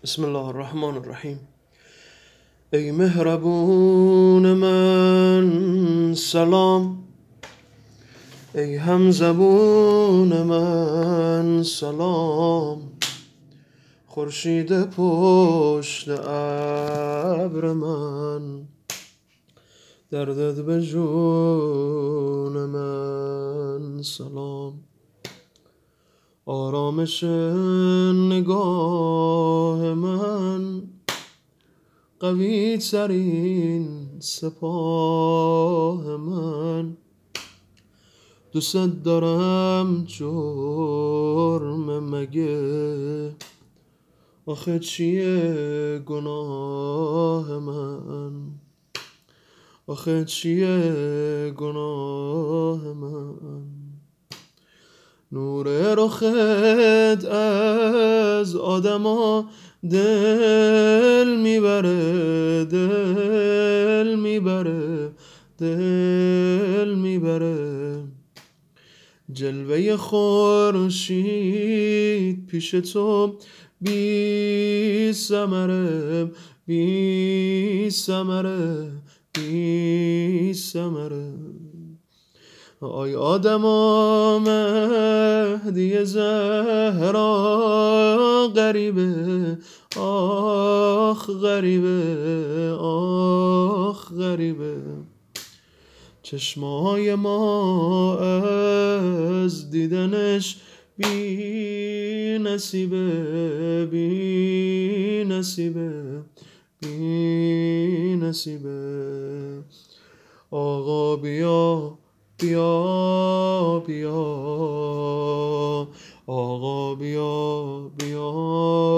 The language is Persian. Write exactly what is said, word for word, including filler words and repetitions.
بسم الله الرحمن الرحیم. ای مهربون من سلام، ای همزبون من سلام. خورشید پشت ابر من، دردت به جون من سلام. آرامش نگاه من، قوی ترین سپاه من. دوست دارم جرم مگه، آخه چیه گناه من، آخه چیه گناه من. نور رخت از آدما دل میبره، دل میبره، دل میبره. جلوه خورشید پیش تو بی ثمره، بی ثمره، بی ثمره. آی آدما مهدی زهرا غریبه، آخ غریبه، آخ غریبه. چشمای ما از دیدنش بی نصیبه، بی نصیبه، بی نصیبه. آقا بیا بیا بیا، آقا بیا بیا